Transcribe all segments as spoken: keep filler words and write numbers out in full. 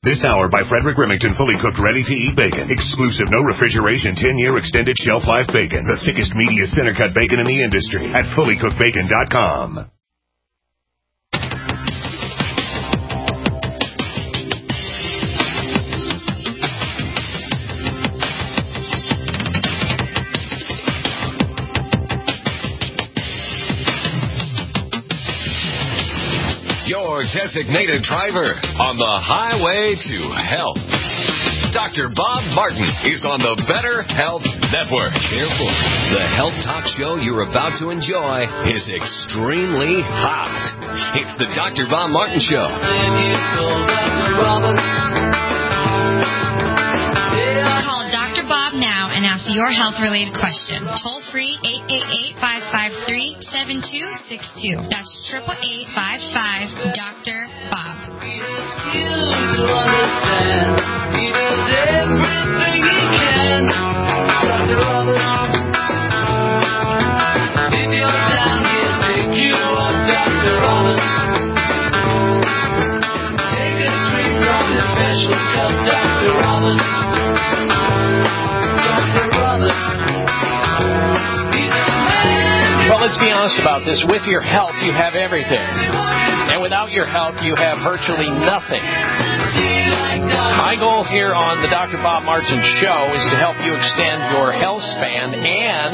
This hour by Frederick Remington, fully cooked, ready-to-eat bacon. Exclusive, no refrigeration, ten-year extended shelf life bacon. The thickest, meatiest center-cut bacon in the industry at fully cooked bacon dot com. Your designated driver on the highway to health. Doctor Bob Martin is on the Better Health Network. Careful. The health talk show you're about to enjoy is extremely hot. It's the Doctor Bob Martin Show. Call Doctor Bob now and ask your health-related question. Toll free, eight eight eight, five five three, seven two six two. That's eight eight eight, five five, Doctor Bob. Well, let's be honest about this. With your health, you have everything. And without your health, you have virtually nothing. My goal here on the Doctor Bob Martin Show is to help you extend your health span and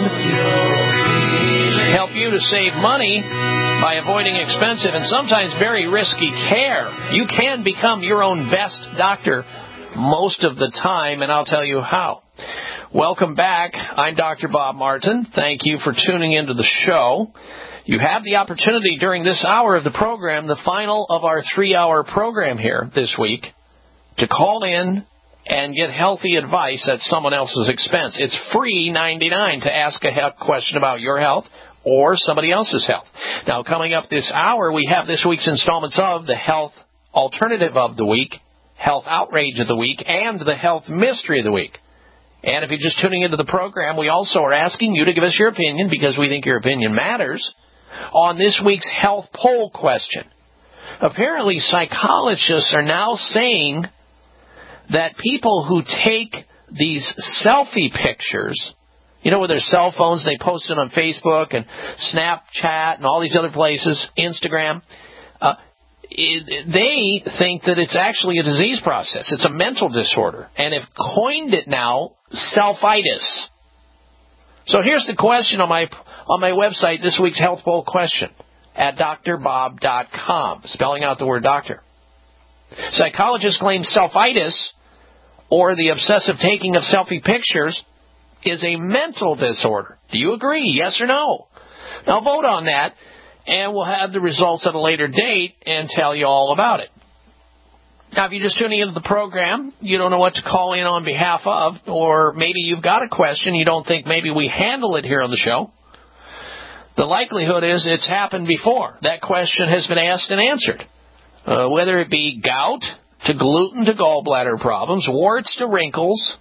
help you to save money by avoiding expensive and sometimes very risky care. You can become your own best doctor most of the time, and I'll tell you how. Welcome back. I'm Doctor Bob Martin. Thank you for tuning into the show. You have the opportunity during this hour of the program, the final of our three-hour program here this week, to call in and get healthy advice at someone else's expense. It's free ninety-nine to ask a question about your health or somebody else's health. Now, coming up this hour, we have this week's installments of the Health Alternative of the Week, Health Outrage of the Week, and the Health Mystery of the Week. And if you're just tuning into the program, we also are asking you to give us your opinion, because we think your opinion matters, on this week's health poll question. Apparently, psychologists are now saying that people who take these selfie pictures, you know, with their cell phones, they post it on Facebook and Snapchat and all these other places, Instagram, uh, it, they think that it's actually a disease process. It's a mental disorder, and have coined it now selfitis. So here's the question on my on my website, this week's health poll question at D R bob dot com, spelling out the word doctor. Psychologists claim selfitis, or the obsessive taking of selfie pictures, is a mental disorder. Do you agree? Yes or no? Now vote on that, and we'll have the results at a later date and tell you all about it. Now, if you're just tuning into the program, you don't know what to call in on behalf of, or maybe you've got a question, you don't think maybe we handle it here on the show, the likelihood is it's happened before. That question has been asked and answered. Uh, whether it be gout to gluten to gallbladder problems, warts to wrinkles,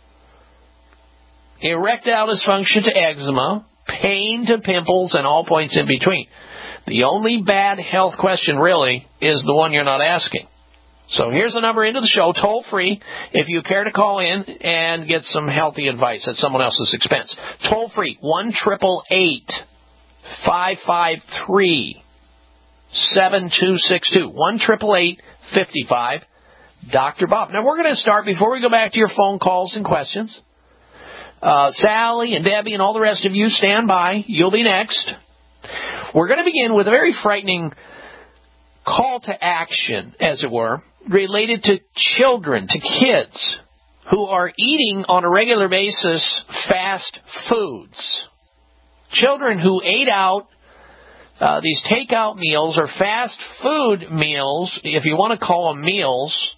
erectile dysfunction to eczema, pain to pimples, and all points in between. The only bad health question, really, is the one you're not asking. So here's the number into the show, toll free, if you care to call in and get some healthy advice at someone else's expense. Toll free, one eight eight eight, five five three, seven two six two. one eight eight eight, five five, Doctor Bob. Now we're going to start, before we go back to your phone calls and questions. Uh, Sally and Debbie and all the rest of you, stand by. You'll be next. We're going to begin with a very frightening call to action, as it were, related to children, to kids who are eating on a regular basis fast foods. Children who ate out uh, these takeout meals or fast food meals, if you want to call them meals,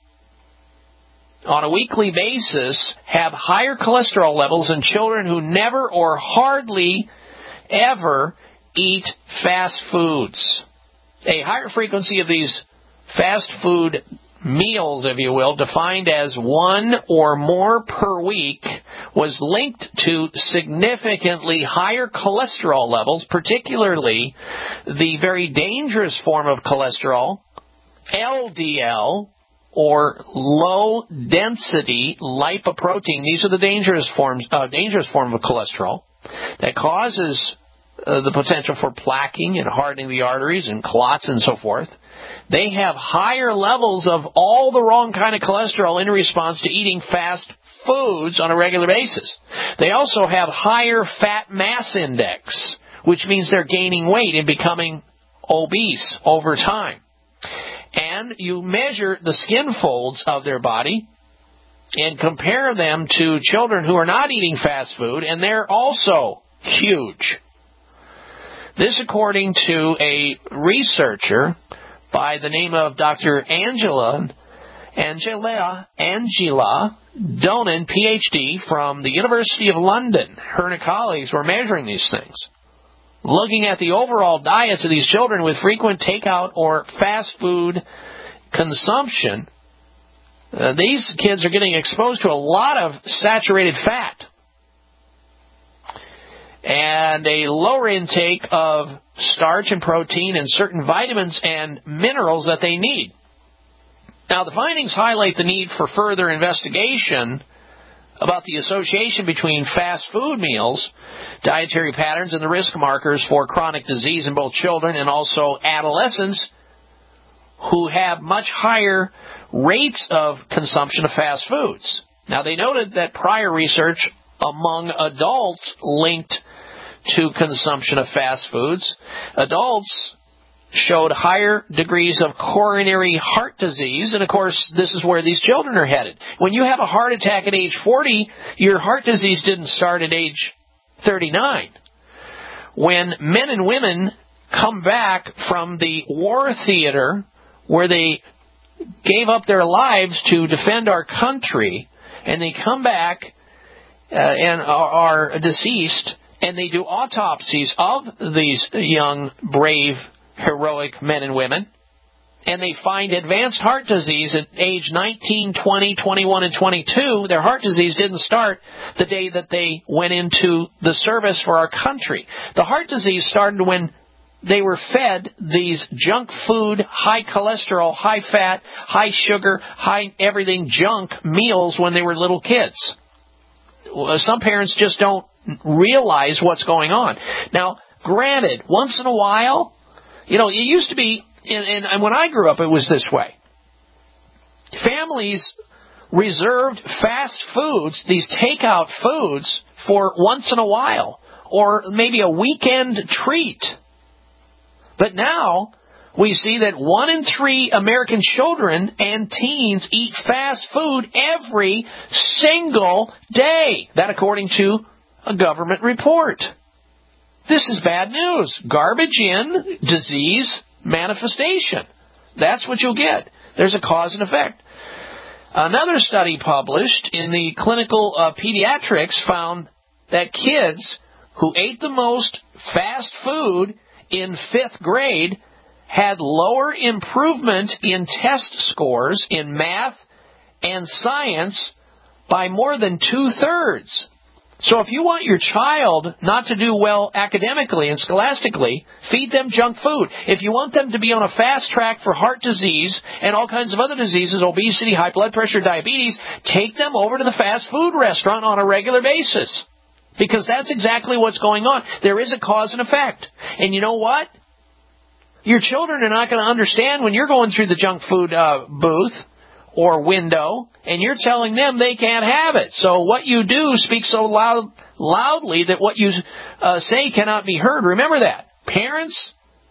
on a weekly basis, have higher cholesterol levels than children who never or hardly ever eat fast foods. A higher frequency of these fast food meals, if you will, defined as one or more per week, was linked to significantly higher cholesterol levels, particularly the very dangerous form of cholesterol, L D L, or low-density lipoprotein. These are the dangerous forms, uh, dangerous form of cholesterol that causes uh, the potential for plaquing and hardening the arteries and clots and so forth. They have higher levels of all the wrong kind of cholesterol in response to eating fast foods on a regular basis. They also have higher fat mass index, which means they're gaining weight and becoming obese over time. And you measure the skin folds of their body and compare them to children who are not eating fast food, and they're also huge. This according to a researcher by the name of Doctor Angela Angela Angela Donan, P H D, from the University of London. Her and her colleagues were measuring these things, looking at the overall diets of these children with frequent takeout or fast food consumption. Uh, these kids are getting exposed to a lot of saturated fat and a lower intake of starch and protein and certain vitamins and minerals that they need. Now, the findings highlight the need for further investigation about the association between fast food meals, dietary patterns, and the risk markers for chronic disease in both children and also adolescents who have much higher rates of consumption of fast foods. Now, they noted that prior research among adults linked to consumption of fast foods. Adults showed higher degrees of coronary heart disease, and of course, this is where these children are headed. When you have a heart attack at age forty, your heart disease didn't start at age thirty-nine. When men and women come back from the war theater where they gave up their lives to defend our country, and they come back uh, and are, are deceased, and they do autopsies of these young, brave, heroic men and women, and they find advanced heart disease at age nineteen, twenty, twenty-one, and twenty-two. Their heart disease didn't start the day that they went into the service for our country. The heart disease started when they were fed these junk food, high cholesterol, high fat, high sugar, high everything junk meals when they were little kids. Some parents just don't realize what's going on. Now, granted, once in a while, you know, it used to be, and, and when I grew up, it was this way. Families reserved fast foods, these takeout foods, for once in a while, or maybe a weekend treat. But now, we see that one in three American children and teens eat fast food every single day. That according to a government report. This is bad news. Garbage in, disease manifestation. That's what you'll get. There's a cause and effect. Another study published in the Clinical uh, Pediatrics found that kids who ate the most fast food in fifth grade had lower improvement in test scores in math and science by more than two-thirds. So if you want your child not to do well academically and scholastically, feed them junk food. If you want them to be on a fast track for heart disease and all kinds of other diseases, obesity, high blood pressure, diabetes, take them over to the fast food restaurant on a regular basis. Because that's exactly what's going on. There is a cause and effect. And you know what? Your children are not going to understand when you're going through the junk food uh, booth or window, and you're telling them they can't have it. So what you do speaks so loud, loudly that what you uh, say cannot be heard. Remember that. Parents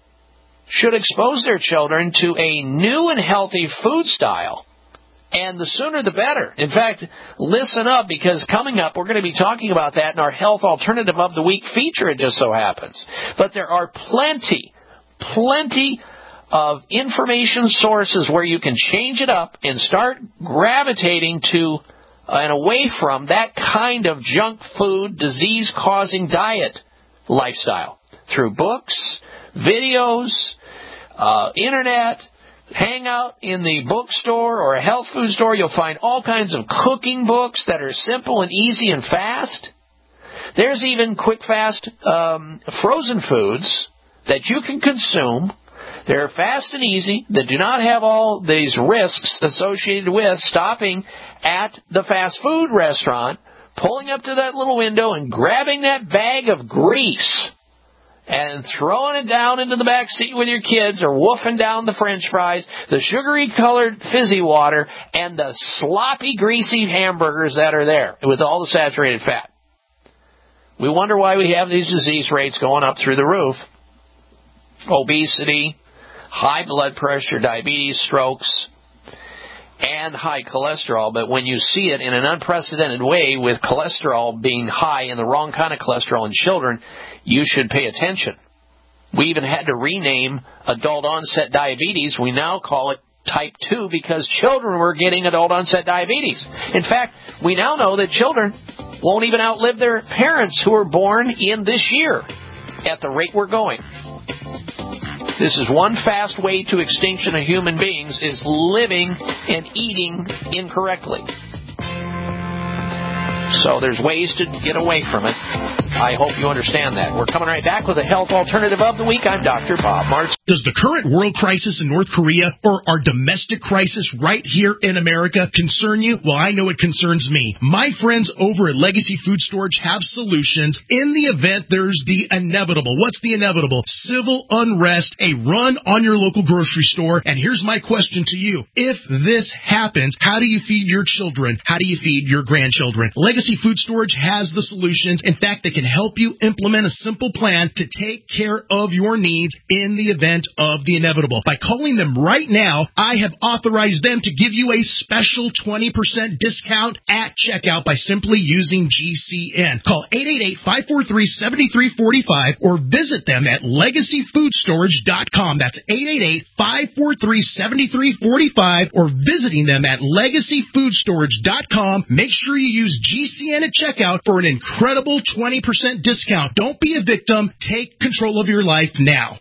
should expose their children to a new and healthy food style, and the sooner the better. In fact, listen up, because coming up we're going to be talking about that in our Health Alternative of the Week feature, it just so happens. But there are plenty, plenty of information sources where you can change it up and start gravitating to uh, and away from that kind of junk food, disease-causing diet lifestyle through books, videos, uh, internet. Hang out in the bookstore or a health food store. You'll find all kinds of cooking books that are simple and easy and fast. There's even quick, fast um, frozen foods that you can consume They're fast and easy. They do not have all these risks associated with stopping at the fast food restaurant, pulling up to that little window and grabbing that bag of grease and throwing it down into the back seat with your kids, or woofing down the French fries, the sugary-colored fizzy water, and the sloppy, greasy hamburgers that are there with all the saturated fat. We wonder why we have these disease rates going up through the roof. Obesity, high blood pressure, diabetes, strokes, and high cholesterol. But when you see it in an unprecedented way with cholesterol being high and the wrong kind of cholesterol in children, you should pay attention. We even had to rename adult onset diabetes. We now call it type two because children were getting adult onset diabetes. In fact, we now know that children won't even outlive their parents who were born in this year at the rate we're going. This is one fast way to extinction of human beings, is living and eating incorrectly. So there's ways to get away from it. I hope you understand that. We're coming right back with a health alternative of the week. I'm Doctor Bob Martin. Does the current world crisis in North Korea or our domestic crisis right here in America concern you? Well, I know it concerns me. My friends over at Legacy Food Storage have solutions in the event there's the inevitable. What's the inevitable? Civil unrest, a run on your local grocery store. And here's my question to you. If this happens, how do you feed your children? How do you feed your grandchildren? Legacy Food Storage has the solutions. In fact, they can help you implement a simple plan to take care of your needs in the event of the inevitable. By calling them right now, I have authorized them to give you a special twenty percent discount at checkout by simply using G C N. Call eight eight eight, five four three, seven three four five or visit them at legacy food storage dot com. That's eight eight eight, five four three, seven three four five or visiting them at legacy food storage dot com. Make sure you use G C N at checkout for an incredible twenty percent discount. Don't be a victim. Take control of your life now.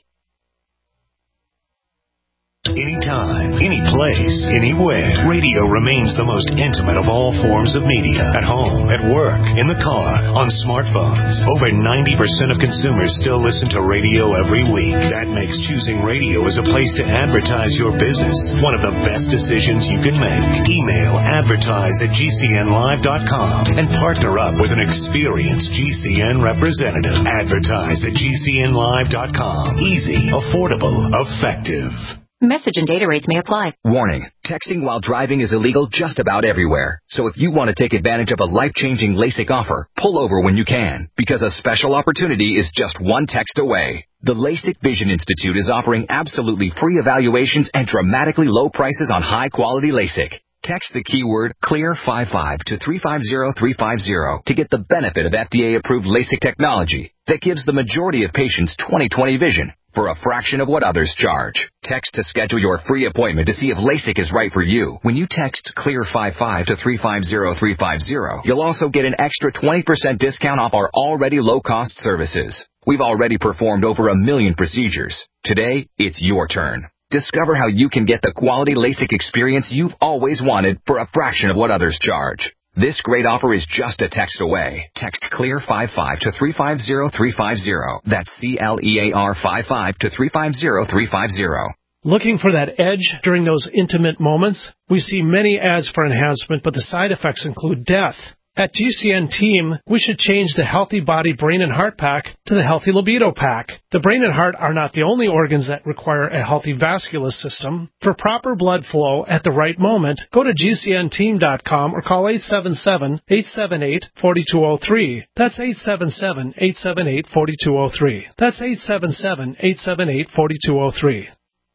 Anytime, any place, anywhere, radio remains the most intimate of all forms of media. At home, at work, in the car, on smartphones. Over ninety percent of consumers still listen to radio every week. That makes choosing radio as a place to advertise your business one of the best decisions you can make. Email advertise at G C N live dot com and partner up with an experienced G C N representative. Advertise at G C N live dot com. Easy, affordable, effective. Message and data rates may apply. Warning. Texting while driving is illegal just about everywhere. So if you want to take advantage of a life-changing LASIK offer, pull over when you can, because a special opportunity is just one text away. The LASIK Vision Institute is offering absolutely free evaluations and dramatically low prices on high-quality LASIK. Text the keyword clear five five to three five zero three five zero to get the benefit of F D A-approved LASIK technology that gives the majority of patients twenty twenty vision for a fraction of what others charge. Text to schedule your free appointment to see if LASIK is right for you. When you text clear five five to three five zero three five zero, you'll also get an extra twenty percent discount off our already low-cost services. We've already performed over a million procedures. Today, it's your turn. Discover how you can get the quality LASIK experience you've always wanted for a fraction of what others charge. This great offer is just a text away. Text clear five five to three five zero three five zero. That's C L E A R five five to three five zero three five zero. Looking for that edge during those intimate moments? We see many ads for enhancement, but the side effects include death. At G C N Team, we should change the Healthy Body, Brain, and Heart Pack to the Healthy Libido Pack. The brain and heart are not the only organs that require a healthy vascular system. For proper blood flow at the right moment, go to G C N team dot com or call eight seven seven, eight seven eight, four two zero three. That's eight seven seven, eight seven eight, four two zero three. That's eight seven seven, eight seven eight, four two zero three.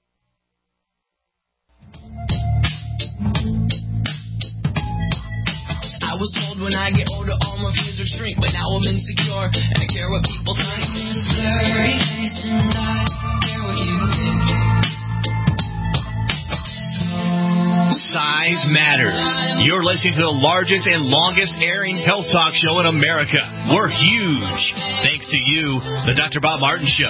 I was told when I get older all my fears would shrink, but now I'm insecure and I care what people think. This blurry face and I care what you think. Size matters. You're listening to the largest and longest airing health talk show in America. We're huge. Thanks to you, the Doctor Bob Martin Show.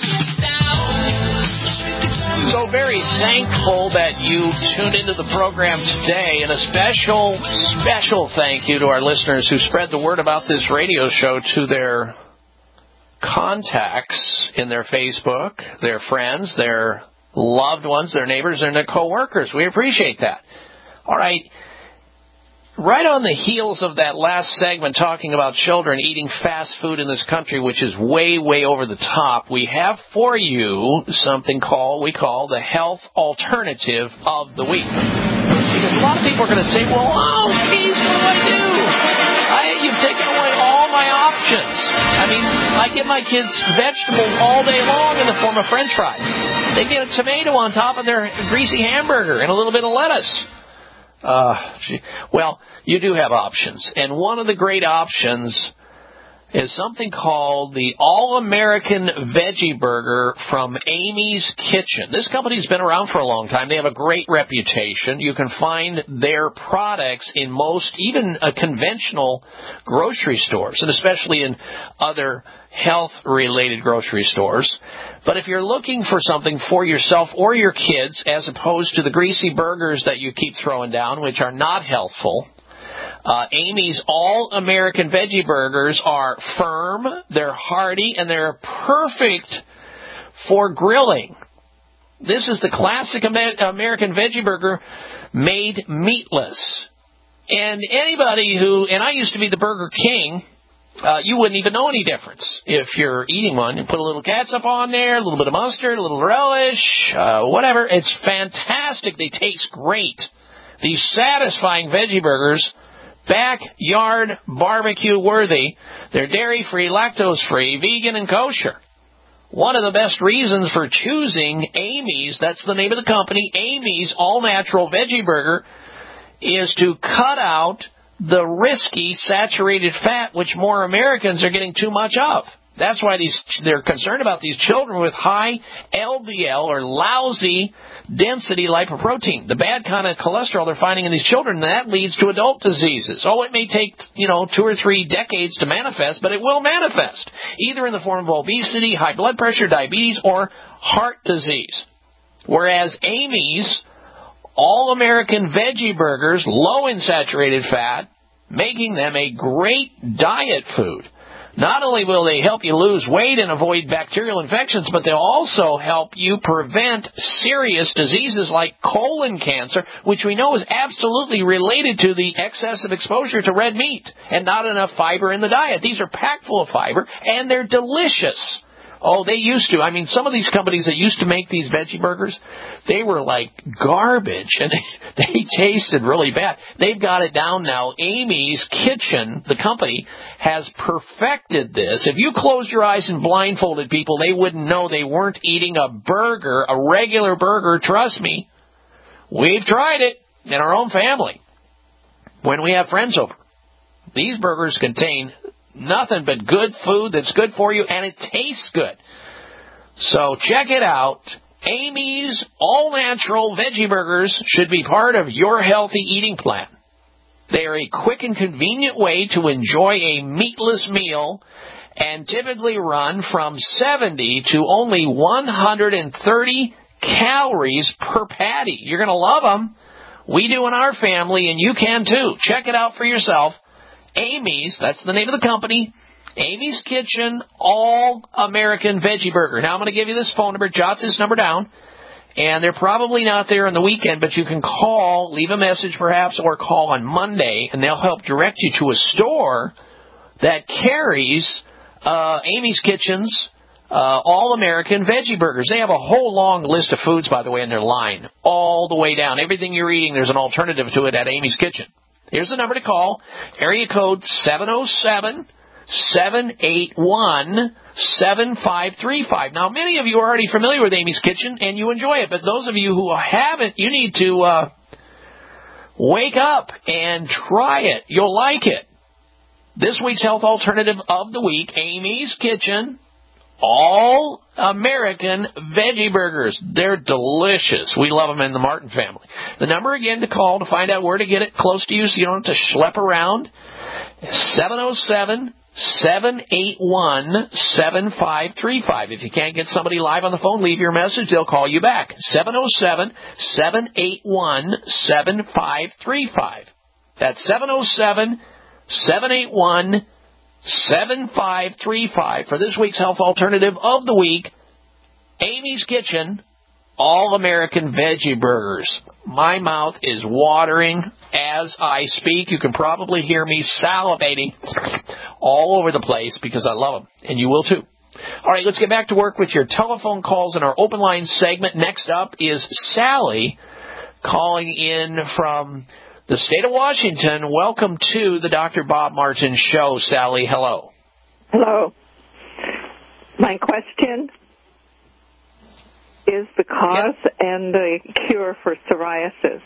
So very thankful that you tuned into the program today, and a special, special thank you to our listeners who spread the word about this radio show to their contacts in their Facebook, their friends, their loved ones, their neighbors, and their coworkers. We appreciate that. All right. Right on the heels of that last segment talking about children eating fast food in this country, which is way, way over the top, we have for you something called, we call the health alternative of the week. Because a lot of people are going to say, well, oh, geez, what do I do? I, you've taken away all my options. I mean, I give my kids vegetables all day long in the form of French fries. They get a tomato on top of their greasy hamburger and a little bit of lettuce. Uh, well, you do have options. And one of the great options is something called the All-American Veggie Burger from Amy's Kitchen. This company's been around for a long time. They have a great reputation. You can find their products in most, even uh, conventional grocery stores, and especially in other health-related grocery stores. But if you're looking for something for yourself or your kids, as opposed to the greasy burgers that you keep throwing down, which are not healthful, Uh, Amy's All-American Veggie Burgers are firm, they're hearty, and they're perfect for grilling. This is the classic American Veggie Burger made meatless. And anybody who, and I used to be the Burger King, uh, you wouldn't even know any difference if you're eating one. You put a little catsup on there, a little bit of mustard, a little relish, uh, whatever. It's fantastic. They taste great. These satisfying veggie burgers, backyard barbecue worthy. They're dairy-free, lactose-free, vegan, and kosher. One of the best reasons for choosing Amy's, that's the name of the company, Amy's All-Natural Veggie Burger, is to cut out the risky saturated fat, which more Americans are getting too much of. That's why these they're concerned about these children with high L D L or lousy density lipoprotein, the bad kind of cholesterol they're finding in these children, and that leads to adult diseases. Oh, it may take, you know, two or three decades to manifest, but it will manifest, either in the form of obesity, high blood pressure, diabetes, or heart disease. Whereas Amy's All-American Veggie Burgers, low in saturated fat, making them a great diet food. Not only will they help you lose weight and avoid bacterial infections, but they'll also help you prevent serious diseases like colon cancer, which we know is absolutely related to the excessive exposure to red meat and not enough fiber in the diet. These are packed full of fiber, and they're delicious. Oh, they used to. I mean, some of these companies that used to make these veggie burgers, they were like garbage, and they, they tasted really bad. They've got it down now. Amy's Kitchen, the company, has perfected this. If you closed your eyes and blindfolded people, they wouldn't know they weren't eating a burger, a regular burger. Trust me. We've tried it in our own family when we have friends over. These burgers contain nothing but good food that's good for you, and it tastes good. So check it out. Amy's All-Natural Veggie Burgers should be part of your healthy eating plan. They are a quick and convenient way to enjoy a meatless meal and typically run from seventy to only one hundred thirty calories per patty. You're going to love them. We do in our family, and you can too. Check it out for yourself. Amy's, that's the name of the company, Amy's Kitchen All-American Veggie Burger. Now I'm going to give you this phone number. Jot this number down. And they're probably not there on the weekend, but you can call, leave a message perhaps, or call on Monday, and they'll help direct you to a store that carries uh, Amy's Kitchen's uh, All-American Veggie Burgers. They have a whole long list of foods, by the way, in their line, all the way down. Everything you're eating, there's an alternative to it at Amy's Kitchen. Here's the number to call, area code seven oh seven, seven eight one, seven five three five. Now, many of you are already familiar with Amy's Kitchen, and you enjoy it, but those of you who haven't, you need to uh, wake up and try it. You'll like it. This week's health alternative of the week, Amy's Kitchen All-American Veggie Burgers. They're delicious. We love them in the Martin family. The number again to call to find out where to get it close to you so you don't have to schlep around, seven oh seven, seven eight one, seven five three five. If you can't get somebody live on the phone, leave your message. They'll call you back. seven oh seven, seven eight one, seven five three five. That's seven oh seven, seven eight one, seven five three five for this week's Health Alternative of the Week, Amy's Kitchen All-American Veggie Burgers. My mouth is watering as I speak. You can probably hear me salivating all over the place because I love them, and you will too. All right, let's get back to work with your telephone calls in our open line segment. Next up is Sally calling in from the state of Washington. Welcome to the Doctor Bob Martin Show, Sally. Hello. Hello. My question is the cause yeah. and the cure for psoriasis.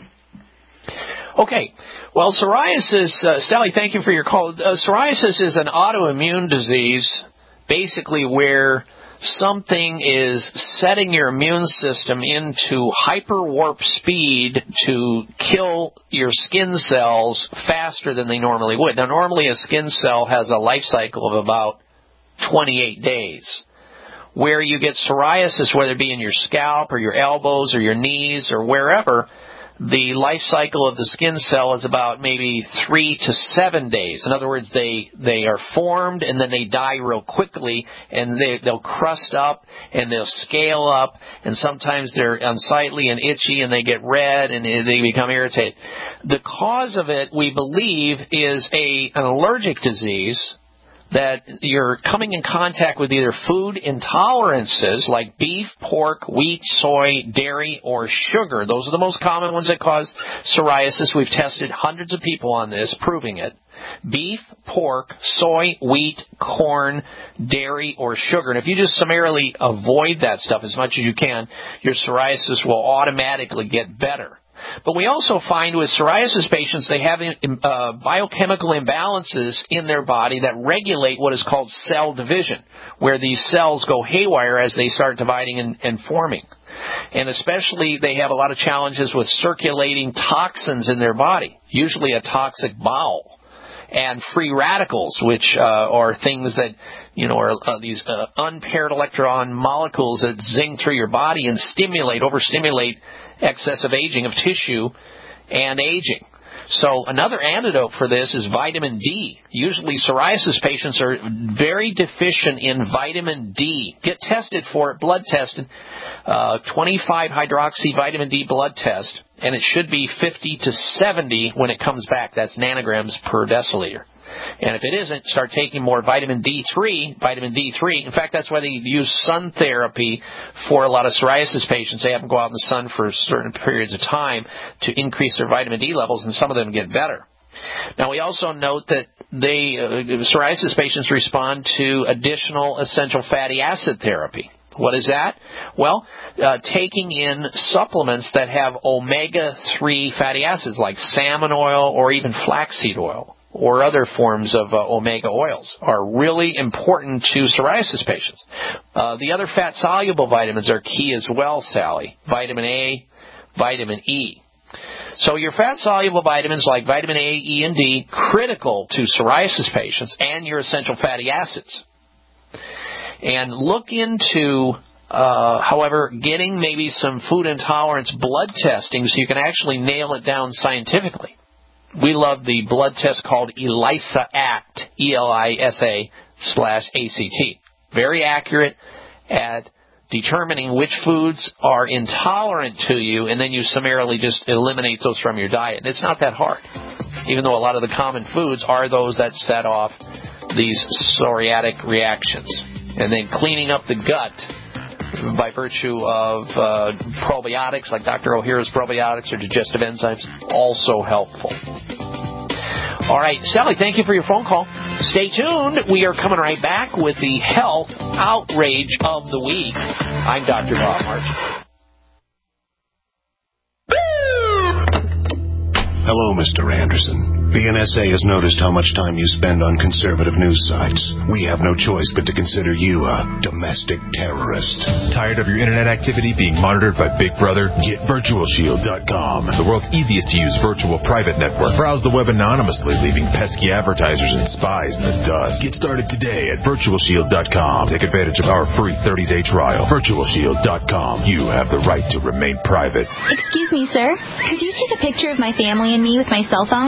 Okay. Well, psoriasis, uh, Sally, thank you for your call. Uh, psoriasis is an autoimmune disease, basically where something is setting your immune system into hyper-warp speed to kill your skin cells faster than they normally would. Now, normally a skin cell has a life cycle of about twenty-eight days. Where you get psoriasis, whether it be in your scalp or your elbows or your knees or wherever, the life cycle of the skin cell is about maybe three to seven days. In other words, they they are formed and then they die real quickly, and they, they'll crust up and they'll scale up, and sometimes they're unsightly and itchy and they get red and they become irritated. The cause of it, we believe, is a an allergic disease that you're coming in contact with either food intolerances like beef, pork, wheat, soy, dairy, or sugar. Those are the most common ones that cause psoriasis. We've tested hundreds of people on this, proving it. Beef, pork, soy, wheat, corn, dairy, or sugar. And if you just summarily avoid that stuff as much as you can, your psoriasis will automatically get better. But we also find with psoriasis patients, they have uh, biochemical imbalances in their body that regulate what is called cell division, where these cells go haywire as they start dividing and, and forming. And especially they have a lot of challenges with circulating toxins in their body, usually a toxic bowel, and free radicals, which uh, are things that, you know, are uh, these uh, unpaired electron molecules that zing through your body and stimulate, overstimulate excessive aging of tissue and aging. So another antidote for this is vitamin D. Usually psoriasis patients are very deficient in vitamin D. Get tested for it, blood tested, uh, twenty-five hydroxy vitamin D blood test, and it should be fifty to seventy when it comes back. That's nanograms per deciliter. And if it isn't, start taking more vitamin D three. Vitamin D three. In fact, that's why they use sun therapy for a lot of psoriasis patients. They have them go out in the sun for certain periods of time to increase their vitamin D levels, and some of them get better. Now, we also note that they, uh, psoriasis patients respond to additional essential fatty acid therapy. What is that? Well, uh, taking in supplements that have omega three fatty acids like salmon oil or even flaxseed oil, or other forms of uh, omega oils, are really important to psoriasis patients. Uh, the other fat-soluble vitamins are key as well, Sally. Vitamin A, vitamin E. So your fat-soluble vitamins like vitamin A, E, and D, critical to psoriasis patients, and your essential fatty acids. And look into, uh, however, getting maybe some food intolerance blood testing so you can actually nail it down scientifically. We love the blood test called ELISA ACT, E L I S A slash A C T. Very accurate at determining which foods are intolerant to you, and then you summarily just eliminate those from your diet. And it's not that hard, even though a lot of the common foods are those that set off these psoriatic reactions. And then cleaning up the gut by virtue of uh, probiotics, like Doctor O'Hara's probiotics or digestive enzymes, also helpful. All right, Sally, thank you for your phone call. Stay tuned. We are coming right back with the health outrage of the week. I'm Doctor Bob Martin. Hello, Mister Anderson. The N S A has noticed how much time you spend on conservative news sites. We have no choice but to consider you a domestic terrorist. Tired of your internet activity being monitored by Big Brother? Get Virtual Shield dot com, the world's easiest to use virtual private network. Browse the web anonymously, leaving pesky advertisers and spies in the dust. Get started today at Virtual Shield dot com. Take advantage of our free thirty-day trial. Virtual Shield dot com. You have the right to remain private. Excuse me, sir. Could you take a picture of my family and me with my cell phone? Sure.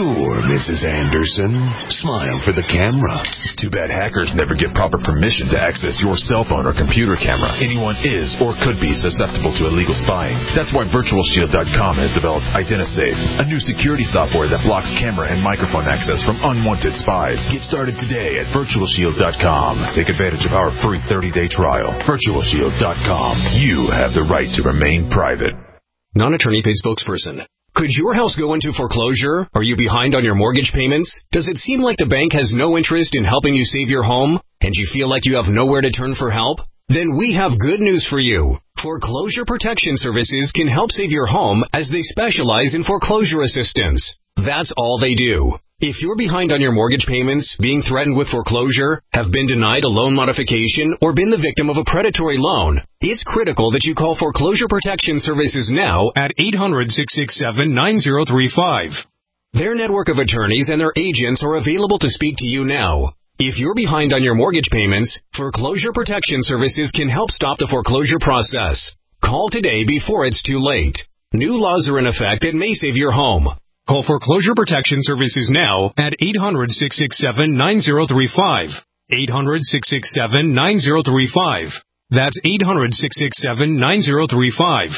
Sure, Missus Anderson. Smile for the camera. Too bad hackers never get proper permission to access your cell phone or computer camera. Anyone is or could be susceptible to illegal spying. That's why Virtual Shield dot com has developed IdentiSafe, a new security software that blocks camera and microphone access from unwanted spies. Get started today at Virtual Shield dot com. Take advantage of our free thirty-day trial. Virtual Shield dot com. You have the right to remain private. Non-attorney paid spokesperson. Could your house go into foreclosure? Are you behind on your mortgage payments? Does it seem like the bank has no interest in helping you save your home, and you feel like you have nowhere to turn for help? Then we have good news for you. Foreclosure Protection Services can help save your home as they specialize in foreclosure assistance. That's all they do. If you're behind on your mortgage payments, being threatened with foreclosure, have been denied a loan modification, or been the victim of a predatory loan, it's critical that you call Foreclosure Protection Services now at eight hundred, six six seven, nine zero three five. Their network of attorneys and their agents are available to speak to you now. If you're behind on your mortgage payments, Foreclosure Protection Services can help stop the foreclosure process. Call today before it's too late. New laws are in effect that may save your home. Call Foreclosure Protection Services now at eight hundred, six six seven, nine zero three five. eight hundred, six six seven, nine zero three five. That's eight hundred, six six seven, nine zero three five.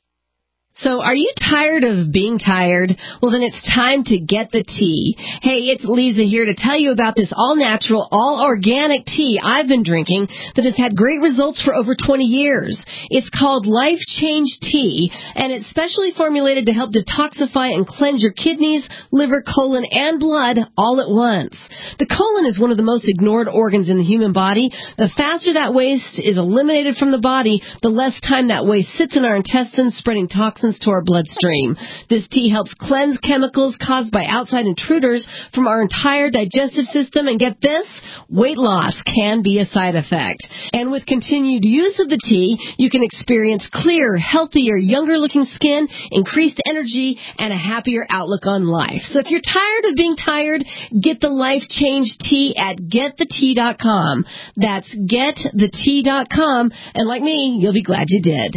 So are you tired of being tired? Well, then it's time to get the tea. Hey, it's Lisa here to tell you about this all-natural, all-organic tea I've been drinking that has had great results for over twenty years. It's called Life Change Tea, and it's specially formulated to help detoxify and cleanse your kidneys, liver, colon, and blood all at once. The colon is one of the most ignored organs in the human body. The faster that waste is eliminated from the body, the less time that waste sits in our intestines, spreading toxins to our bloodstream. This tea helps cleanse chemicals caused by outside intruders from our entire digestive system, and get this, weight loss can be a side effect. And with continued use of the tea, you can experience clearer, healthier, younger-looking skin, increased energy, and a happier outlook on life. So if you're tired of being tired, get the Life Change Tea at get the tea dot com. That's get the tea dot com, and like me, you'll be glad you did.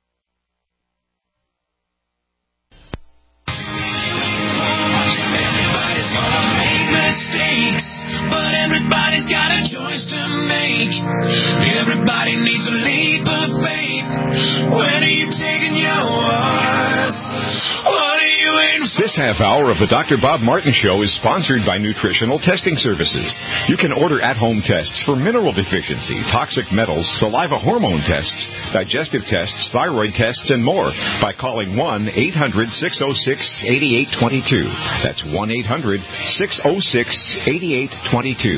Mistakes, but everybody's got a choice to make. Everybody needs a leap of faith. When are you taking yours? What are you waiting for? This half hour of the Doctor Bob Martin Show is sponsored by Nutritional Testing Services. You can order at-home tests for mineral deficiency, toxic metals, saliva hormone tests, digestive tests, thyroid tests, and more by calling one eight hundred, six oh six, eight eight two two. That's one eight hundred, six oh six, eight eight two two.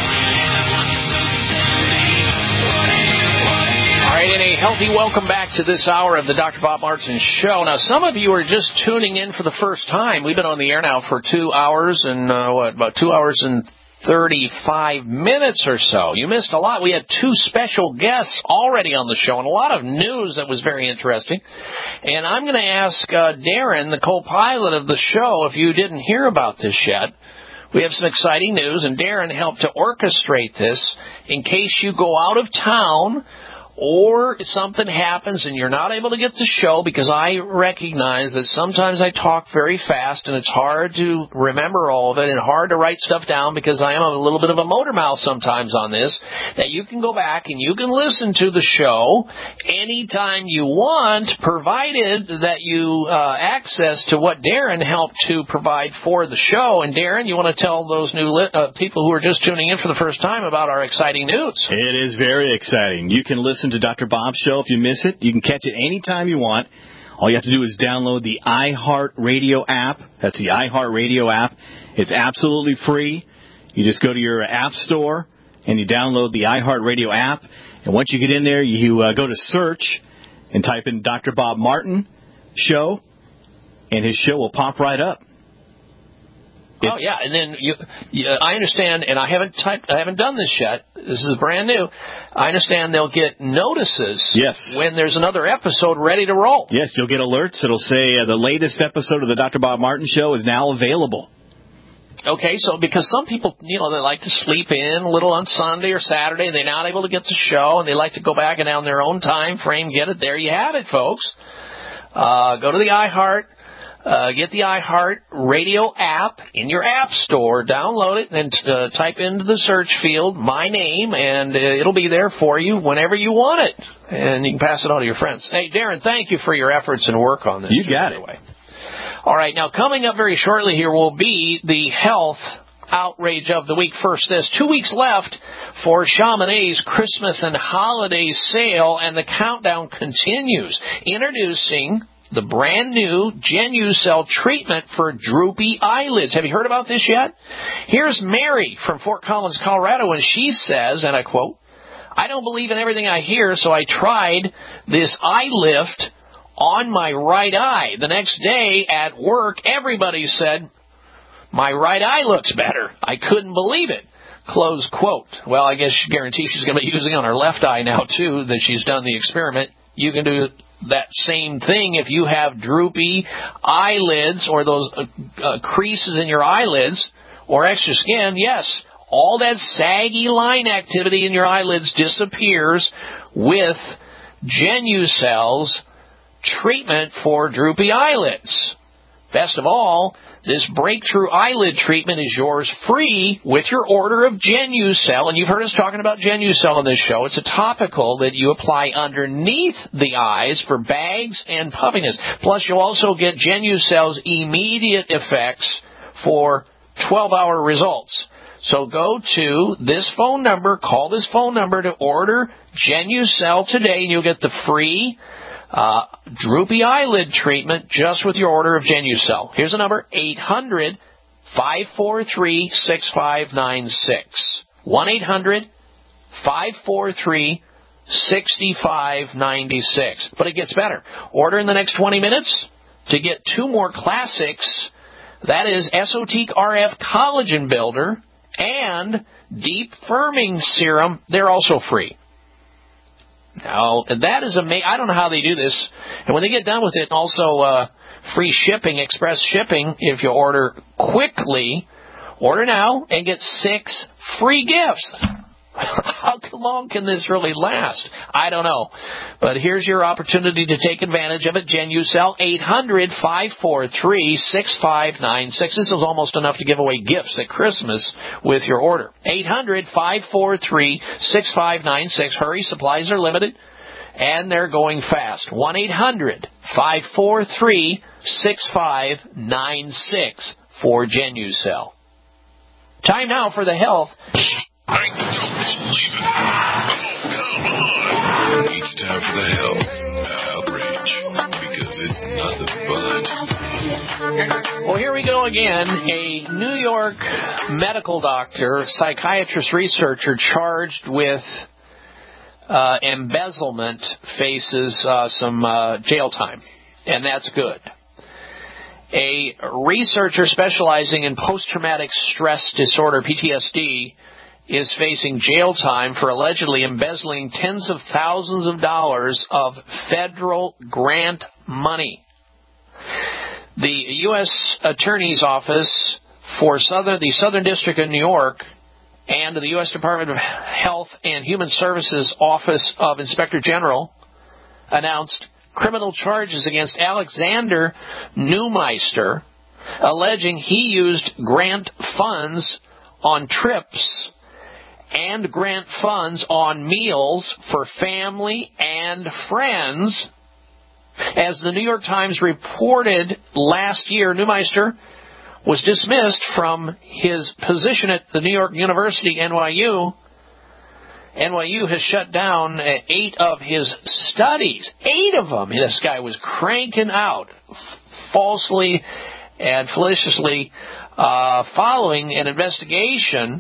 All right, and a healthy welcome back to this hour of the Doctor Bob Martin Show. Now, some of you are just tuning in for the first time. We've been on the air now for two hours and, uh, what, about two hours and thirty-five minutes or so. You missed a lot. We had two special guests already on the show and a lot of news that was very interesting. And I'm going to ask uh, Darren, the co-pilot of the show, if you didn't hear about this yet. We have some exciting news, and Darren helped to orchestrate this in case you go out of town or something happens and you're not able to get the show, because I recognize that sometimes I talk very fast and it's hard to remember all of it and hard to write stuff down because I am a little bit of a motor mouth sometimes on this, that you can go back and you can listen to the show anytime you want, provided that you uh, access to what Darren helped to provide for the show. And Darren, you want to tell those new li- uh, people who are just tuning in for the first time about our exciting news? It is very exciting. You can listen to Doctor Bob's show if you miss it. You can catch it anytime you want. All you have to do is download the iHeartRadio app. That's the iHeartRadio app. It's absolutely free. You just go to your app store and you download the iHeartRadio app. And once you get in there, you uh, go to search and type in Doctor Bob Martin Show, and his show will pop right up. It's, oh yeah, and then you, you, I understand, and I haven't typed, I haven't done this yet. This is brand new. I understand they'll get notices. Yes. When there's another episode ready to roll. Yes, you'll get alerts. It'll say uh, the latest episode of the Doctor Bob Martin Show is now available. Okay, so because some people, you know, they like to sleep in a little on Sunday or Saturday, they're not able to get the show, and they like to go back and on their own time frame get it. There you have it, folks. Uh, go to the iHeart Uh, get the iHeart Radio app in your app store, download it, and uh, type into the search field my name, and uh, it'll be there for you whenever you want it. And you can pass it on to your friends. Hey, Darren, thank you for your efforts and work on this. You got it. Way. All right, now coming up very shortly here will be the health outrage of the week. First, there's two weeks left for Chamonix's Christmas and holiday sale, and the countdown continues. Introducing the brand new Genucel treatment for droopy eyelids. Have you heard about this yet? Here's Mary from Fort Collins, Colorado, and she says, and I quote, "I don't believe in everything I hear, so I tried this eye lift on my right eye. The next day at work, everybody said, my right eye looks better. I couldn't believe it." Close quote. Well, I guess she guarantees she's going to be using it on her left eye now, too, that she's done the experiment. You can do that same thing if you have droopy eyelids or those uh, uh, creases in your eyelids or extra skin. Yes, all that saggy line activity in your eyelids disappears with Genucel's treatment for droopy eyelids. Best of all, this breakthrough eyelid treatment is yours free with your order of Genucel. And you've heard us talking about Genucel on this show. It's a topical that you apply underneath the eyes for bags and puffiness. Plus, you'll also get Genucel's immediate effects for twelve-hour results. So go to this phone number, call this phone number to order Genucel today, and you'll get the free Uh, droopy eyelid treatment just with your order of Genucel. Here's the number, eight hundred, five four three, six five nine six. one eight hundred, five four three, six five nine six. But it gets better. Order in the next twenty minutes to get two more classics. That is Esotique R F Collagen Builder and Deep Firming Serum. They're also free. Now, that is amazing. I don't know how they do this. And when they get done with it, also uh, free shipping, express shipping, if you order quickly. Order now and get six free gifts. How long can this really last? I don't know. But here's your opportunity to take advantage of it. Genucel, eight hundred, five four three, six five nine six. This is almost enough to give away gifts at Christmas with your order. eight hundred, five four three, six five nine six. Hurry, supplies are limited, and they're going fast. one eight hundred, five four three, six five nine six for Genucel. Time now for the health. I don't believe it. Oh, come on. It's time for the health outrage, because it's nothing but. Well, here we go again. A New York medical doctor, psychiatrist researcher charged with uh, embezzlement faces uh, some uh, jail time, and that's good. A researcher specializing in post-traumatic stress disorder, P T S D, is facing jail time for allegedly embezzling tens of thousands of dollars of federal grant money. The U S Attorney's Office for Southern, the Southern District of New York and the U S Department of Health and Human Services Office of Inspector General announced criminal charges against Alexander Neumeister, alleging he used grant funds on trips and grant funds on meals for family and friends. As the New York Times reported last year, Neumeister was dismissed from his position at the New York University, N Y U. N Y U has shut down eight of his studies. Eight of them. This guy was cranking out falsely and maliciously uh, following an investigation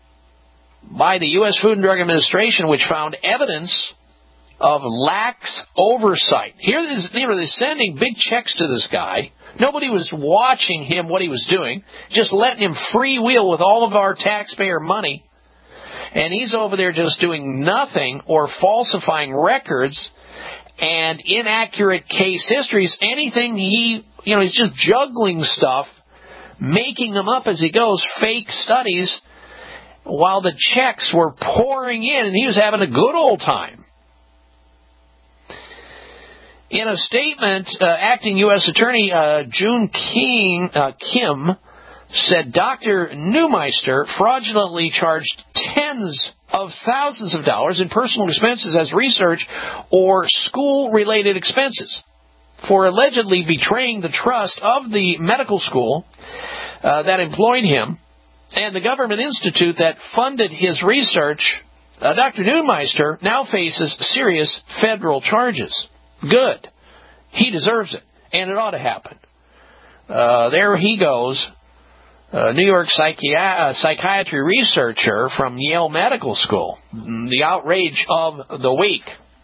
by the U S Food and Drug Administration, which found evidence of lax oversight. Here is, they were sending big checks to this guy. Nobody was watching him, what he was doing, just letting him freewheel with all of our taxpayer money. And he's over there just doing nothing or falsifying records and inaccurate case histories. Anything he, you know, he's just juggling stuff, making them up as he goes, fake studies, while the checks were pouring in and he was having a good old time. In a statement, uh, acting U S Attorney uh, June King, uh, Kim said Doctor Neumeister fraudulently charged tens of thousands of dollars in personal expenses as research or school-related expenses for allegedly betraying the trust of the medical school uh, that employed him and the government institute that funded his research. Uh, Doctor Neumeister now faces serious federal charges. Good. He deserves it, and it ought to happen. Uh, there he goes, uh, New York psychi- uh, psychiatry researcher from Yale Medical School. The outrage of the week.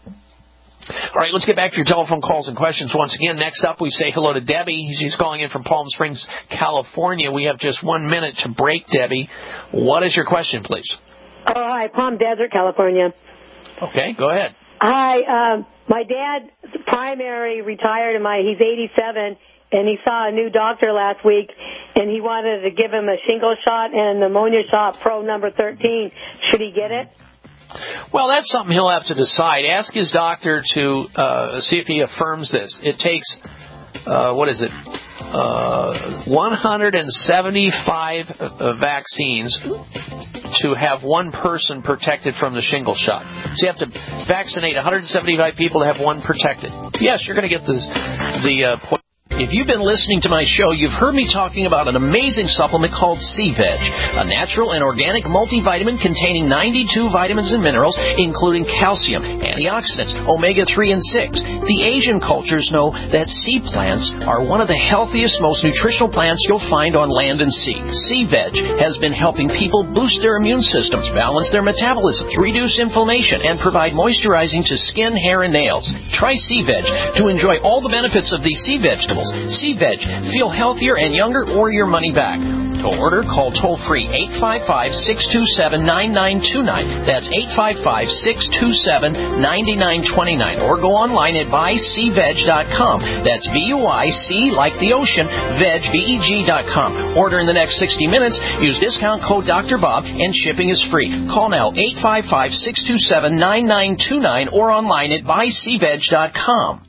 All right, let's get back to your telephone calls and questions once again. Next up, we say hello to Debbie. She's calling in from Palm Springs, California. We have just one minute to break, Debbie. What is your question, please? Oh, hi, Palm Desert, California. Okay, go ahead. Hi, um, my dad, primary, retired, and my he's eighty-seven, and he saw a new doctor last week, and he wanted to give him a shingle shot and pneumonia shot, Pro number thirteen. Should he get it? Well, that's something he'll have to decide. Ask his doctor to uh, see if he affirms this. It takes, uh, what is it, uh, one hundred seventy-five uh, vaccines to have one person protected from the shingle shot. So you have to vaccinate one hundred seventy-five people to have one protected. Yes, you're going to get the, the uh, point. If you've been listening to my show, you've heard me talking about an amazing supplement called C-Veg, a natural and organic multivitamin containing ninety-two vitamins and minerals, including calcium, antioxidants, omega three and six. The Asian cultures know that sea plants are one of the healthiest, most nutritional plants you'll find on land and sea. C-Veg has been helping people boost their immune systems, balance their metabolisms, reduce inflammation, and provide moisturizing to skin, hair, and nails. Try C-Veg to enjoy all the benefits of these sea vegetables. C-Veg. Feel healthier and younger or your money back. To order, call toll-free eight five five, six two seven, nine nine two nine. That's eight five five, six two seven, nine nine two nine. Or go online at buy c veg dot com. That's B U I C like the ocean, veg, V E G dot com. Order in the next sixty minutes. Use discount code Doctor Bob, and shipping is free. Call now eight five five, six two seven, nine nine two nine or online at buy c veg dot com.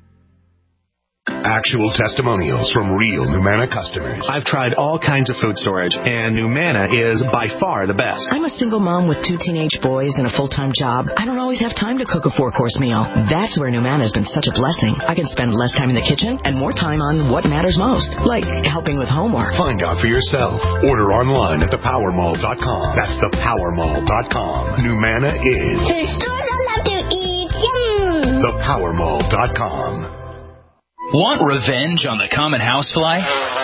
Actual testimonials from real Numana customers. I've tried all kinds of food storage, and Numana is by far the best. I'm a single mom with two teenage boys and a full-time job. I don't always have time to cook a four-course meal. That's where Numana has been such a blessing. I can spend less time in the kitchen and more time on what matters most, like helping with homework. Find out for yourself. Order online at the power mall dot com. That's the power mall dot com. Numana is the stores I love to eat. Yum. the power mall dot com. Want revenge on the common housefly?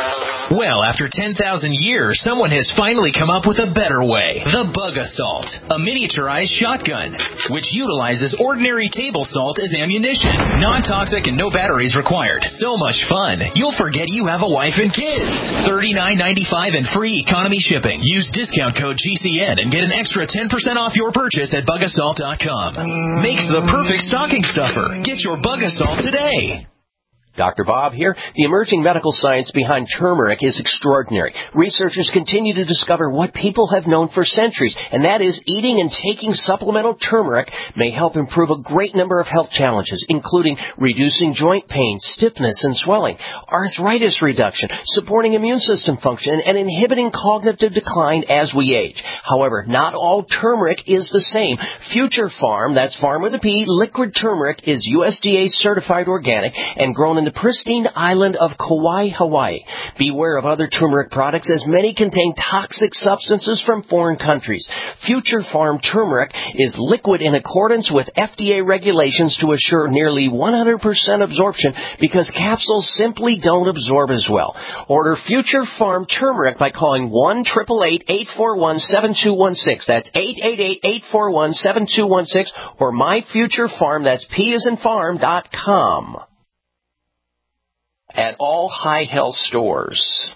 Well, after ten thousand years, someone has finally come up with a better way. The Bug Assault, a miniaturized shotgun, which utilizes ordinary table salt as ammunition. Non-toxic and no batteries required. So much fun, you'll forget you have a wife and kids. thirty-nine ninety-five and free economy shipping. Use discount code G C N and get an extra ten percent off your purchase at bug assault dot com. Makes the perfect stocking stuffer. Get your Bug Assault today. Doctor Bob here. The emerging medical science behind turmeric is extraordinary. Researchers continue to discover what people have known for centuries, and that is eating and taking supplemental turmeric may help improve a great number of health challenges, including reducing joint pain, stiffness, and swelling, arthritis reduction, supporting immune system function, and inhibiting cognitive decline as we age. However, not all turmeric is the same. Future Farm, that's Farm with a P, liquid turmeric is U S D A certified organic and grown in the pristine island of Kauai, Hawaii. Beware of other turmeric products, as many contain toxic substances from foreign countries. Future Farm turmeric is liquid in accordance with F D A regulations to assure nearly one hundred percent absorption, because capsules simply don't absorb as well. Order Future Farm turmeric by calling one eight eight eight, eight four one, seven two one six. That's eight eight eight, eight four one, seven two one six, or My Future Farm, that's P as in farm dot com. At all High Health stores.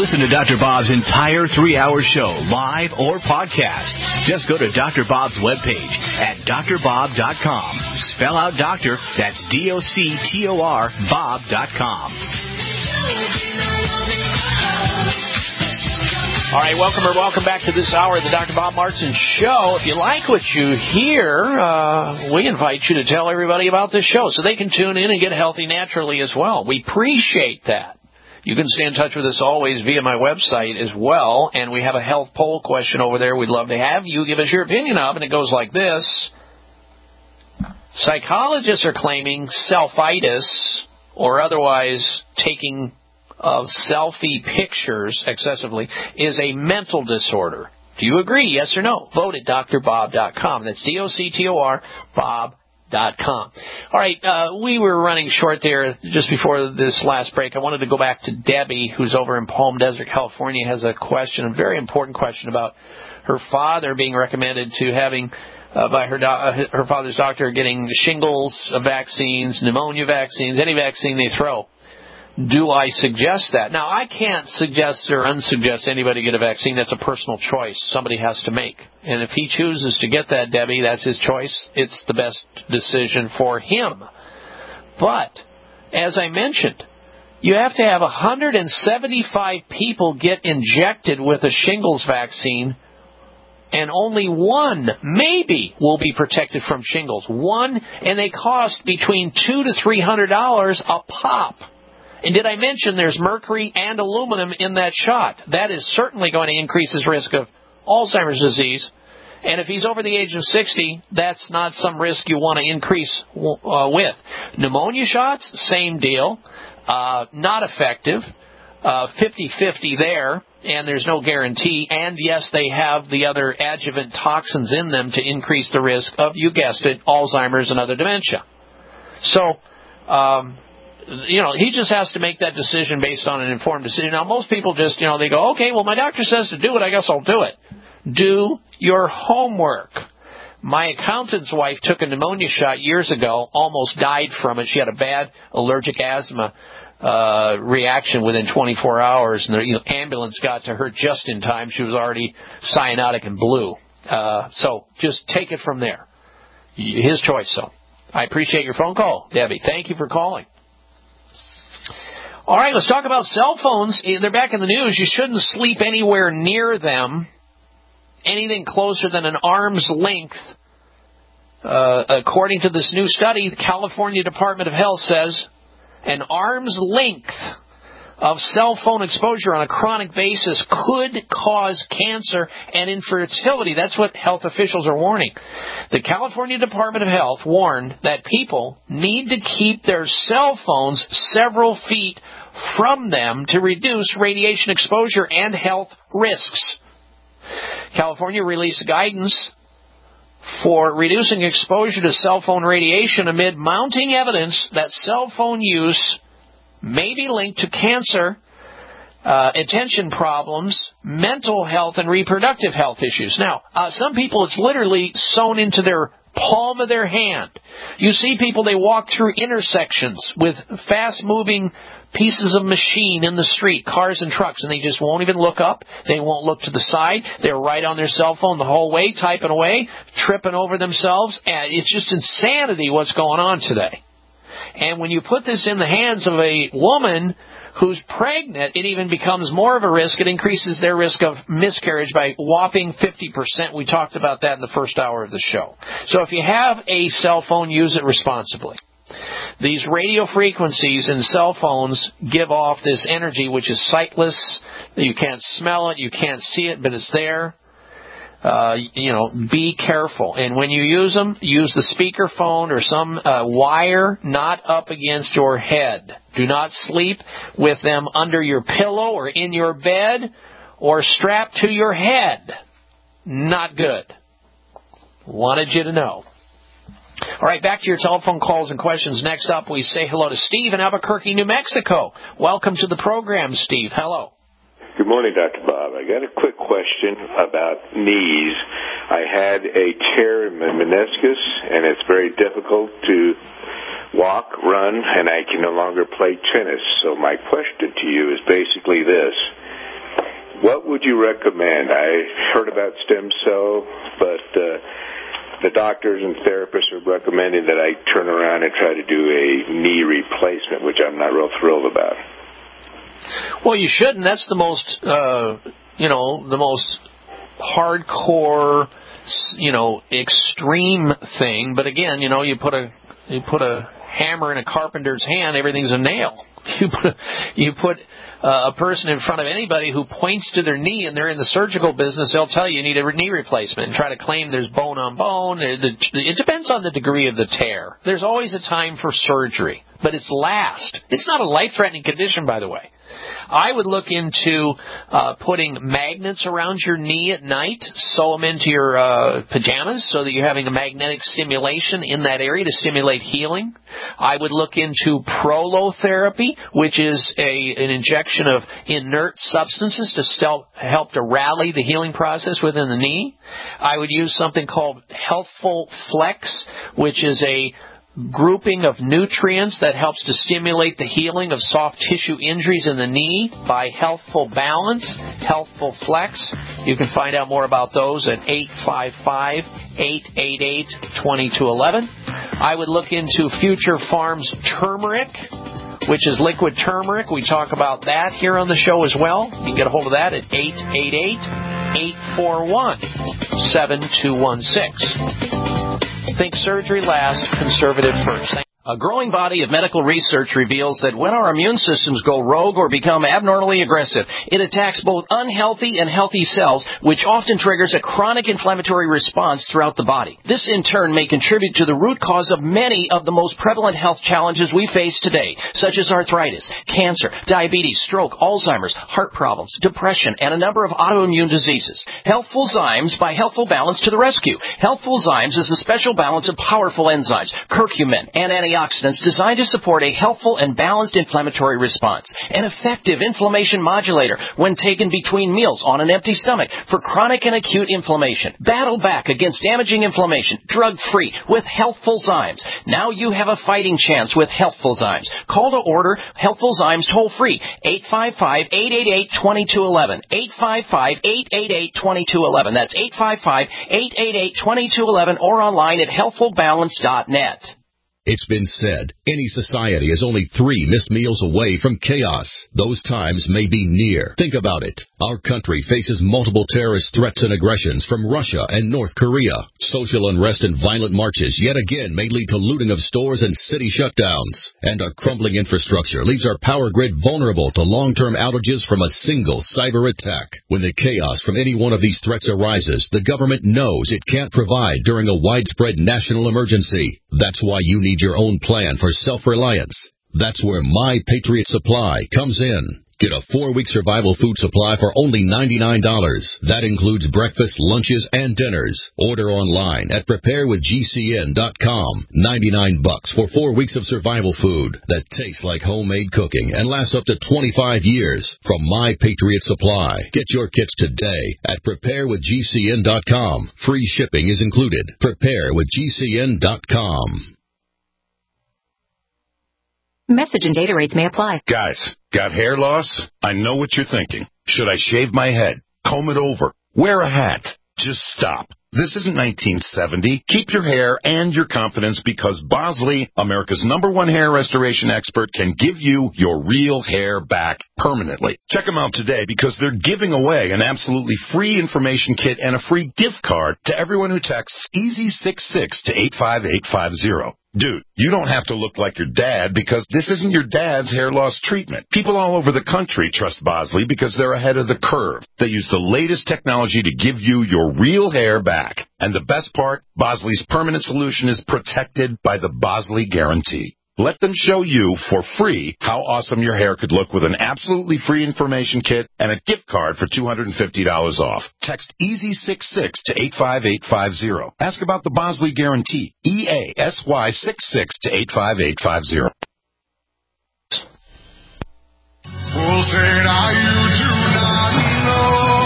listen to Doctor Bob's entire three-hour show, live or podcast, just go to Doctor Bob's webpage at D R bob dot com. Spell out doctor, that's D O C T O R, Bob dot com. All right, welcome or welcome back to this hour of the Doctor Bob Martin Show. If you like what you hear, uh, we invite you to tell everybody about this show so they can tune in and get healthy naturally as well. We appreciate that. You can stay in touch with us always via my website as well, and we have a health poll question over there we'd love to have you give us your opinion of, and it goes like this. Psychologists are claiming selfitis, or otherwise taking of selfie pictures excessively, is a mental disorder. Do you agree, yes or no? Vote at D R bob dot com. That's D O C T O R, Bob dot com. All right, uh, we were running short there just before this last break. I wanted to go back to Debbie, who's over in Palm Desert, California, has a question, a very important question about her father being recommended to having Uh, by her do- uh, her father's doctor getting shingles uh, vaccines, pneumonia vaccines, any vaccine they throw. Do I suggest that? Now, I can't suggest or unsuggest anybody get a vaccine. That's a personal choice somebody has to make. And if he chooses to get that, Debbie, that's his choice. It's the best decision for him. But, as I mentioned, you have to have one hundred seventy-five people get injected with a shingles vaccine, and only one, maybe, will be protected from shingles. One, and they cost between two to three hundred dollars a pop. And did I mention there's mercury and aluminum in that shot? That is certainly going to increase his risk of Alzheimer's disease. And if he's over the age of sixty, that's not some risk you want to increase uh, with. Pneumonia shots, same deal. Uh, not effective. Uh, fifty-fifty there, and there's no guarantee. And, yes, they have the other adjuvant toxins in them to increase the risk of, you guessed it, Alzheimer's and other dementia. So, um, you know, he just has to make that decision based on an informed decision. Now, most people just, you know, they go, okay, well, my doctor says to do it, I guess I'll do it. Do your homework. My accountant's wife took a pneumonia shot years ago, almost died from it. She had a bad allergic asthma uh reaction within twenty-four hours, and the you know, ambulance got to her just in time. She was already cyanotic and blue. Uh, so just take it from there. His choice, so. I appreciate your phone call, Debbie. Thank you for calling. All right, let's talk about cell phones. They're back in the news. You shouldn't sleep anywhere near them. Anything closer than an arm's length. Uh, according to this new study, the California Department of Health says an arm's length of cell phone exposure on a chronic basis could cause cancer and infertility. That's what health officials are warning. The California Department of Health warned that people need to keep their cell phones several feet from them to reduce radiation exposure and health risks. California released guidance for reducing exposure to cell phone radiation amid mounting evidence that cell phone use may be linked to cancer, uh, attention problems, mental health, and reproductive health issues. Now, uh, some people, it's literally sewn into their palm of their hand. You see people, they walk through intersections with fast-moving pieces of machine in the street, cars and trucks, and they just won't even look up. They won't look to the side. They're right on their cell phone the whole way, typing away, tripping over themselves. And it's just insanity what's going on today. And when you put this in the hands of a woman who's pregnant, it even becomes more of a risk. It increases their risk of miscarriage by whopping fifty percent. We talked about that in the first hour of the show. So if you have a cell phone, use it responsibly. These radio frequencies in cell phones give off this energy which is sightless. You can't smell it, you can't see it, but it's there. Uh, you know, be careful. And when you use them, use the speakerphone or some uh, wire not up against your head. Do not sleep with them under your pillow or in your bed or strapped to your head. Not good. Wanted you to know. All right, back to your telephone calls and questions. Next up, we say hello to Steve in Albuquerque, New Mexico. Welcome to the program, Steve. Hello. Good morning, Doctor Bob. I got a quick question about knees. I had a tear in my meniscus, and it's very difficult to walk, run, and I can no longer play tennis. So my question to you is basically this. what would you recommend? I heard about stem cell, but uh, the doctors and therapists are recommending that I turn around and try to do a knee replacement, which I'm not real thrilled about. Well, you shouldn't. That's the most, uh, you know, the most hardcore, you know, extreme thing. But again, you know, you put a you put a hammer in a carpenter's hand, everything's a nail. You put you put uh, a person in front of anybody who points to their knee and they're in the surgical business, they'll tell you you need a knee replacement and try to claim there's bone on bone. It depends on the degree of the tear. There's always a time for surgery, but it's last. It's not a life-threatening condition, by the way. I would look into uh, putting magnets around your knee at night, sew them into your uh, pajamas so that you're having a magnetic stimulation in that area to stimulate healing. I would look into prolotherapy, which is a an injection of inert substances to still help to rally the healing process within the knee. I would use something called Healthful Flex, which is a grouping of nutrients that helps to stimulate the healing of soft tissue injuries in the knee by Healthful Balance, Healthful Flex. You can find out more about those at eight five five, eight eight eight, two two one one. I would look into Future Farms Turmeric, which is liquid turmeric. We talk about that here on the show as well. You can get a hold of that at eight eight eight, eight four one, seven two one six. Think surgery last, conservative first. A growing body of medical research reveals that when our immune systems go rogue or become abnormally aggressive, it attacks both unhealthy and healthy cells, which often triggers a chronic inflammatory response throughout the body. This, in turn, may contribute to the root cause of many of the most prevalent health challenges we face today, such as arthritis, cancer, diabetes, stroke, Alzheimer's, heart problems, depression, and a number of autoimmune diseases. Healthful Zymes by Healthful Balance to the rescue. Healthful Zymes is a special balance of powerful enzymes, curcumin, and antioxidants designed to support a healthful and balanced inflammatory response. An effective inflammation modulator when taken between meals on an empty stomach for chronic and acute inflammation. Battle back against damaging inflammation, drug-free, with Healthful Zymes. Now you have a fighting chance with Healthful Zymes. Call to order Healthful Zymes toll-free, eight five five, eight eight eight, two two one one, eight five five, eight eight eight, two two one one. That's eight five five, eight eight eight, two two one one or online at healthful balance dot net. It's been said, any society is only three missed meals away from chaos. Those times may be near. Think about it. Our country faces multiple terrorist threats and aggressions from Russia and North Korea. Social unrest and violent marches yet again may lead to looting of stores and city shutdowns. And our crumbling infrastructure leaves our power grid vulnerable to long-term outages from a single cyber attack. When the chaos from any one of these threats arises, the government knows it can't provide during a widespread national emergency. That's why you need your own plan for self-reliance. That's where My Patriot Supply comes in. Get a four-week survival food supply for only ninety-nine dollars. That includes breakfast, lunches, and dinners. Order online at prepare with G C N dot com. ninety-nine bucks for four weeks of survival food that tastes like homemade cooking and lasts up to twenty-five years from My Patriot Supply. Get your kits today at prepare with G C N dot com. Free shipping is included. prepare with G C N dot com. Message and data rates may apply. Guys, got hair loss? I know what you're thinking. Should I shave my head? Comb it over? Wear a hat? Just stop. This isn't nineteen seventy. Keep your hair and your confidence because Bosley, America's number one hair restoration expert, can give you your real hair back permanently. Check them out today because they're giving away an absolutely free information kit and a free gift card to everyone who texts easy sixty-six to eight five eight five zero. Dude, you don't have to look like your dad because this isn't your dad's hair loss treatment. People all over the country trust Bosley because they're ahead of the curve. They use the latest technology to give you your real hair back. And the best part, Bosley's permanent solution is protected by the Bosley Guarantee. Let them show you for free how awesome your hair could look with an absolutely free information kit and a gift card for two hundred fifty dollars off. Text easy sixty-six to eight five eight five zero. Ask about the Bosley Guarantee. E A S Y sixty-six to eight five eight five zero. Well, say now you do not know.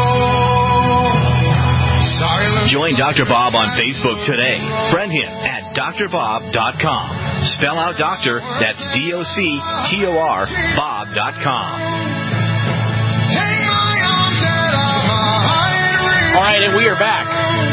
Silence. Join Doctor Bob on Facebook today. Friend him at D R bob dot com. Spell out doctor, that's D O C T O R, Bob dot com. Take my arms we're back.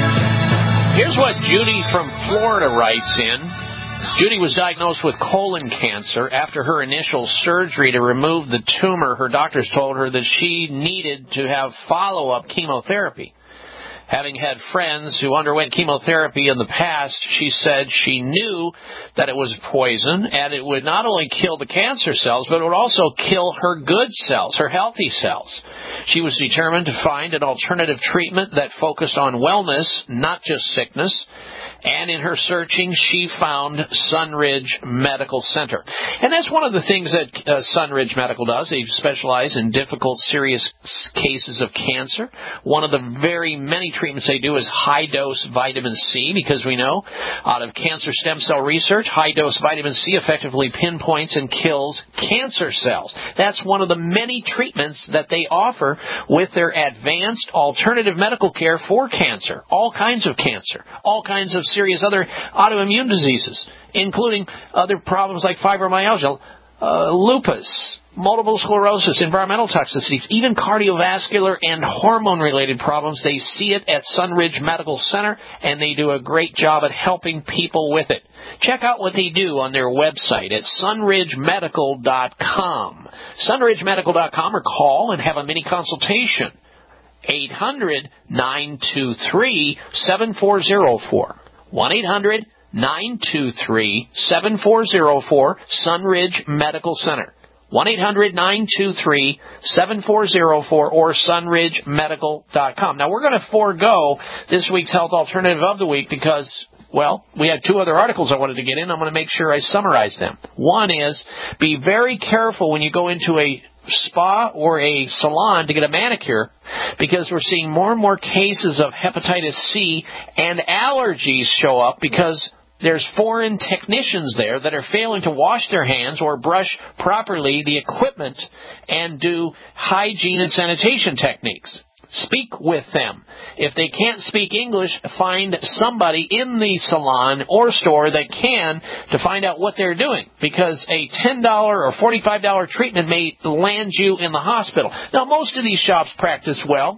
Here's what Judy from Florida writes in. Judy was diagnosed with colon cancer. After her initial surgery to remove the tumor, her doctors told her that she needed to have follow-up chemotherapy. Having had friends who underwent chemotherapy in the past, she said she knew that it was poison and it would not only kill the cancer cells, but it would also kill her good cells, her healthy cells. She was determined to find an alternative treatment that focused on wellness, not just sickness. And in her searching, she found Sunridge Medical Center. And that's one of the things that uh, Sunridge Medical does. They specialize in difficult, serious cases of cancer. One of the very many treatments they do is high-dose vitamin C, because we know out of cancer stem cell research, high-dose vitamin C effectively pinpoints and kills cancer cells. That's one of the many treatments that they offer with their advanced alternative medical care for cancer. All kinds of cancer. All kinds of serious other autoimmune diseases, including other problems like fibromyalgia, uh, lupus, multiple sclerosis, environmental toxicities, even cardiovascular and hormone-related problems. They see it at Sunridge Medical Center, and they do a great job at helping people with it. Check out what they do on their website at sunridge medical dot com. sunridge medical dot com, or call and have a mini consultation. eight hundred, nine two three, seven four zero four. one eight hundred, nine two three, seven four zero four, Sunridge Medical Center. one eight hundred, nine two three, seven four zero four or sunridge medical dot com. Now, we're going to forego this week's Health Alternative of the Week because, well, we had two other articles I wanted to get in. I'm going to make sure I summarize them. One is, be very careful when you go into a spa or a salon to get a manicure, because we're seeing more and more cases of hepatitis C and allergies show up because there's foreign technicians there that are failing to wash their hands or brush properly the equipment and do hygiene and sanitation techniques. Speak with them. If they can't speak English, find somebody in the salon or store that can to find out what they're doing, because a ten dollars or forty-five dollars treatment may land you in the hospital. Now, most of these shops practice well,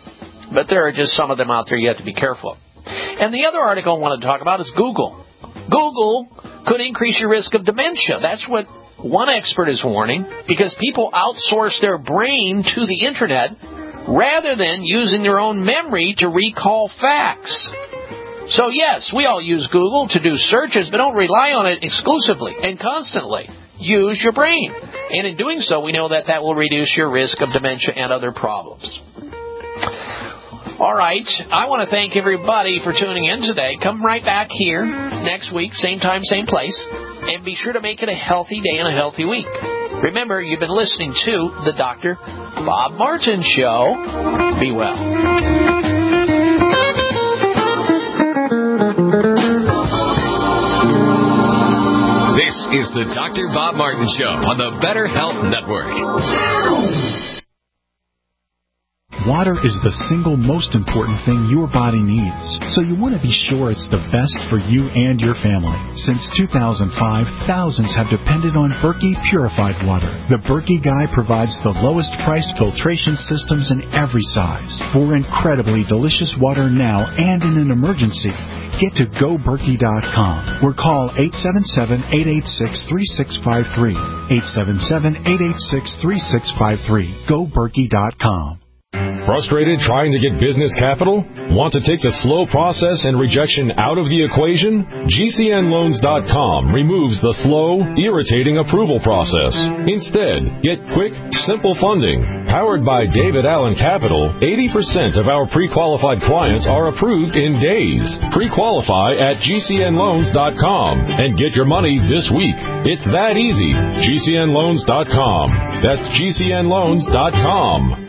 but there are just some of them out there you have to be careful of. And the other article I want to talk about is Google. Google could increase your risk of dementia. That's what one expert is warning, because people outsource their brain to the Internet rather than using their own memory to recall facts. So yes, we all use Google to do searches, but don't rely on it exclusively and constantly. Use your brain. And in doing so, we know that that will reduce your risk of dementia and other problems. All right, I want to thank everybody for tuning in today. Come right back here next week, same time, same place, and be sure to make it a healthy day and a healthy week. Remember, you've been listening to the Doctor Bob Martin Show. Be well. This is the Doctor Bob Martin Show on the Better Health Network. Water is the single most important thing your body needs, so you want to be sure it's the best for you and your family. Since two thousand five, thousands have depended on Berkey purified water. The Berkey Guy provides the lowest priced filtration systems in every size. For incredibly delicious water now and in an emergency, get to go berkey dot com or call eight seven seven, eight eight six, three six five three. eight seven seven, eight eight six, three six five three. go berkey dot com. Frustrated trying to get business capital? Want to take the slow process and rejection out of the equation? G C N loans dot com removes the slow, irritating approval process. Instead, get quick, simple funding. Powered by David Allen Capital, eighty percent of our pre-qualified clients are approved in days. Pre-qualify at G C N loans dot com and get your money this week. It's that easy. G C N loans dot com. That's G C N loans dot com.